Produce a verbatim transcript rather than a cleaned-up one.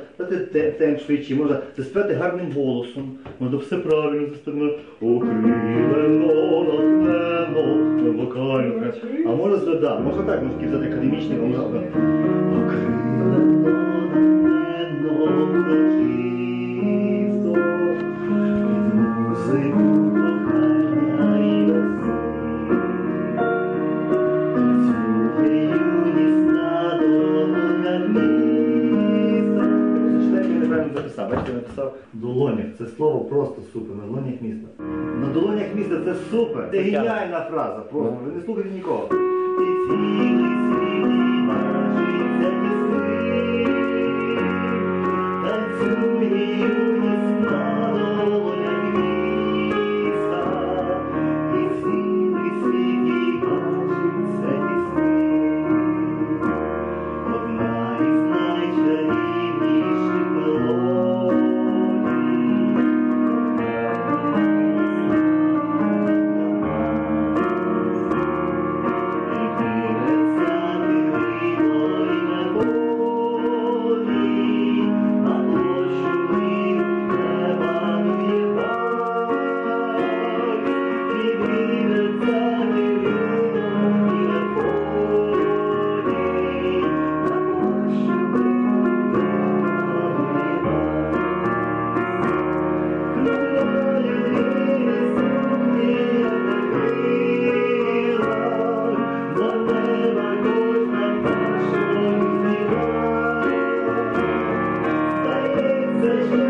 дати темп швидший, можна заспівати гарним голосом, можна все правильно заспівати. Окрилено, натхнено, вокально. А можна згадати, можна так, можна взяти академічний, а можна окрилено, натхнено, урочисто, під музику кохання і весни. Працює юнісна долоня міста. Зачитайте, я неправильно записав. Бачите, я написав долонях. Це слово просто супер. На долонях міста. На долонях міста це супер. Це геніальна фраза. Просто. Ви не слухайте нікого. І цілий світ бачиться тіси. Танцює юнісна долонях міста. І цілий світ бачиться тіси. Одна із найчарівніших мелодій. Здається, що